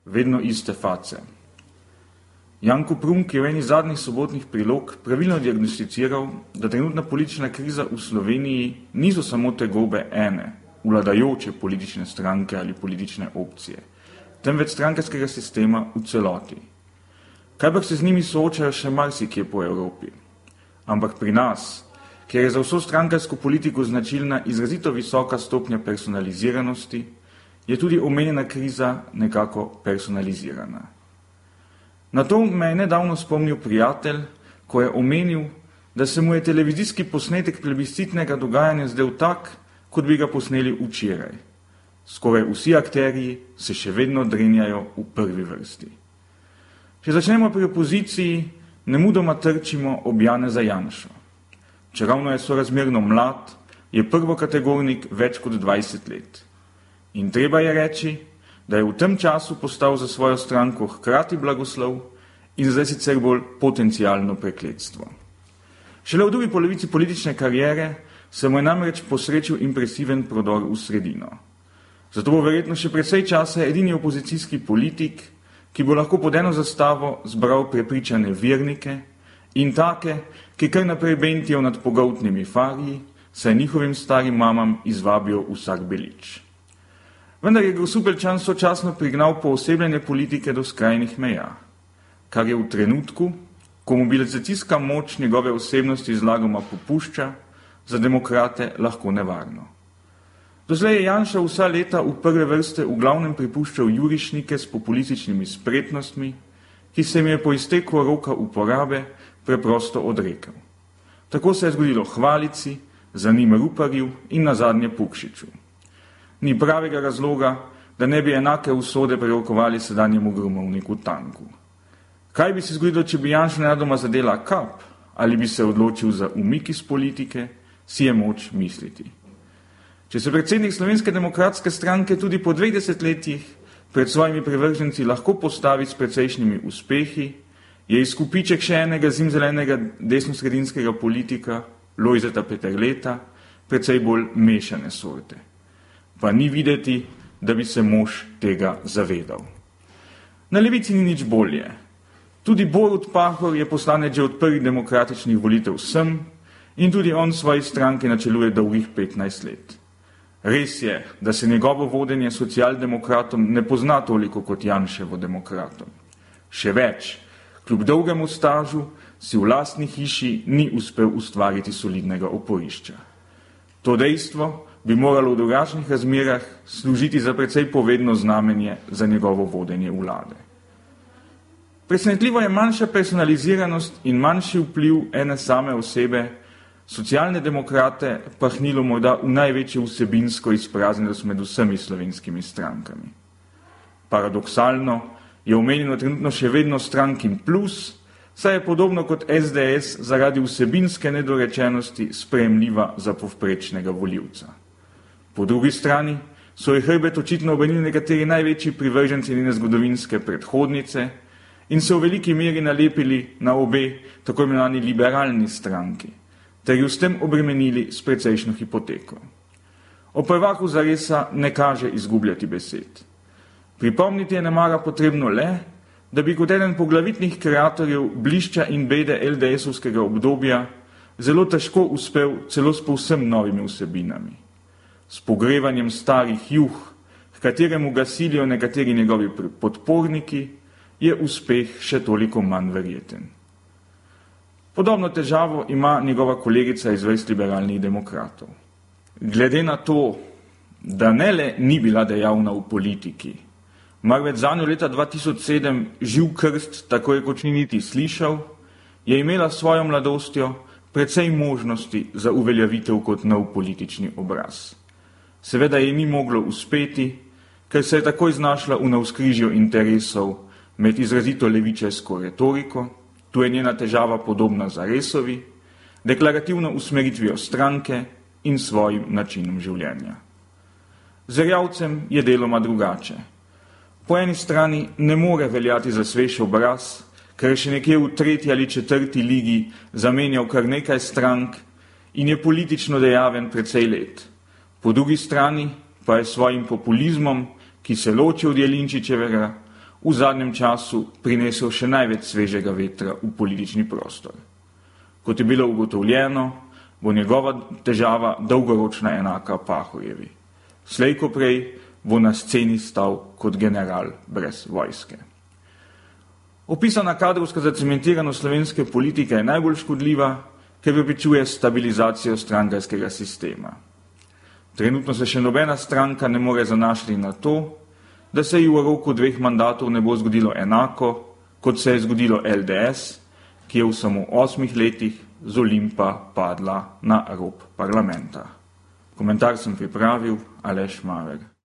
vedno iste face. Janko Prunk je v eni zadnjih sobotnih prilog pravilno diagnosticiral, da trenutna politična kriza v Sloveniji niso samo tegobe ene, vladajoče politične stranke ali politične opcije, temveč strankarskega sistema v celoti. Kajpak se z njimi soočajo še marsikje po Evropi. Ampak pri nas, kjer je za vso strankarsko politiko značilna izrazito visoka stopnja personaliziranosti, je tudi omenjena kriza nekako personalizirana. Na to me je nedavno spomnil prijatelj, ko je omenil, da se mu je televizijski posnetek plebiscitnega dogajanja zdel tak, kot bi ga posneli včeraj. Skoraj vsi akterji se še vedno drenjajo v prvi vrsti. Če začnemo pri opoziciji, nemudoma trčimo ob Janeza Janšo. Čeravno je sorazmerno mlad, je prvokategornik več kot 20 let. In treba je reči, da je v tem času postal za svojo stranko hkrati blagoslov in zdaj sicer bolj potencialno prekletstvo. Šele v drugi polovici politične kariere se mu je namreč posrečil impresiven prodor v sredino. Zato bo verjetno še precej časa edini opozicijski politik, ki bo lahko pod eno zastavo zbral prepričane vernike in take, ki kar naprej bentijo nad pogoltnimi fariji, saj njihovim starim mamam izvabijo vsak belič. Vendar je Grosupeljčan sočasno prignal poosebljanje politike do skrajnih meja, kar je v trenutku, ko mobilizacijska moč njegove osebnosti zlagoma popušča, za demokrate lahko nevarno. Doslej je Janša vsa leta v prve vrste v glavnem pripuščal jurišnike s populističnimi spretnostmi, ki se jim je po izteku roka uporabe preprosto odrekel. Tako se je zgodilo Hvalici, za njim Ruparju in nazadnje Pukšiču. Ni pravega razloga, da ne bi enake usode prerokovali sedanjemu gromovniku Tanku. Kaj bi se zgodilo, če bi Janša nenadoma zadela kap, ali bi se odločil za umik iz politike, si je moč misliti. Če se predsednik Slovenske demokratske stranke tudi po 2 desetletjih pred svojimi privrženci lahko postavi s precejšnjimi uspehi, je izkupiček še enega zimzelenega desnosredinskega politika, Lojzeta Peterleta, precej bolj mešane sorte. Pa ni videti, da bi se mož tega zavedal. Na levici ni nič bolje. Tudi Borut Pahor je poslanec že od prvih demokratičnih volitev sem in tudi on svoji stranki načeluje dolgih 15 let. Res je, da se njegovo vodenje socialdemokratom ne pozna toliko kot Janševo demokratom. Še več, kljub dolgemu stažu si v lastni hiši ni uspel ustvariti solidnega oporišča. To dejstvo bi moralo v drugačnih razmerah služiti za precej povedno znamenje za njegovo vodenje vlade. Presenetljivo je manjša personaliziranost in manjši vpliv ene same osebe socialne demokrate pahnilo morda v največje vsebinsko izpraznjenost med vsemi slovenskimi strankami. Paradoksalno je omenjeno trenutno še vedno strankin plus, saj je podobno kot SDS zaradi vsebinske nedorečenosti sprejemljiva za povprečnega volivca. Po drugi strani so jih hrbet očitno obrnili nekateri največji privrženci njene zgodovinske predhodnice in se v veliki meri nalepili na obe tako imenovani liberalni stranki, ter ju s tem obremenili s precejšnjo hipoteko. O prvaku zaresa ne kaže izgubljati besed. Pripomniti je nemara potrebno le, da bi kot eden poglavitnih kreatorjev blišča in bede LDS-ovskega obdobja zelo težko uspel celo s povsem novimi vsebinami. S pogrevanjem starih juh, v kateremu ga silijo nekateri njegovi podporniki, je uspeh še toliko manj verjeten. Podobno težavo ima njegova kolegica iz vrst liberalnih demokratov. Glede na to, da ne le ni bila dejavna v politiki, marveč zanjo leta 2007 živ krst tako rekoč ni niti slišal, je imela svojo mladostjo precej možnosti za uveljavitev kot nov politični obraz. Seveda je ni moglo uspeti, ker se je takoj znašla v navzkrižju interesov med izrazito levičarsko retoriko, tu je njena težava podobna Zaresovi, deklarativno usmeritvijo stranke in svojim načinom življenja. Z Erjavcem je deloma drugače. Po eni strani ne more veljati za svež obraz, ker še nekje v 3. ali 4. ligi zamenjal kar nekaj strank in je politično dejaven precej let. Po drugi strani pa je svojim populizmom, ki se loči od Jelinčičevega, v zadnjem času prinesel še največ svežega vetra v politični prostor. Kot je bilo ugotovljeno, bo njegova težava dolgoročna enaka Pahorjevi. Slej ko prej bo na sceni stal kot general brez vojske. Opisana kadrovska zacementiranost slovenske politike je najbolj škodljiva, ker preprečuje stabilizacijo strankarskega sistema. Trenutno se še nobena stranka ne more zanašati na to, da se ji v roku 2 mandatov ne bo zgodilo enako, kot se je zgodilo LDS, ki je v samo 8 letih z Olimpa padla na rob parlamenta. Komentar sem pripravil Aleš Maver.